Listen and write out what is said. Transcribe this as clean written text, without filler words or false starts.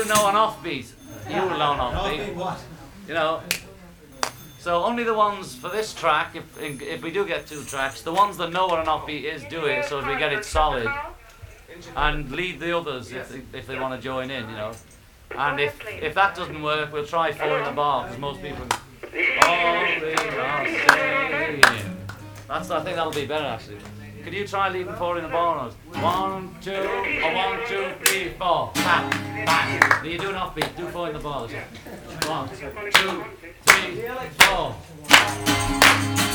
do know an offbeat. You will know an offbeat. What? You know. So only the ones for this track, if we do get 2 tracks, the ones that know what an offbeat is, do it so as we get it solid, and lead the others if they want to join in, you know. And if that doesn't work, we'll try 4 in the bar, because most people. All we are saying. I think that'll be better actually. Could you try leading 4 in the bar? 1, 2, or 1, 2, 3, 4. Bang, bang. You do an offbeat. Do 4 in the bar. 1, 2, 3, 4.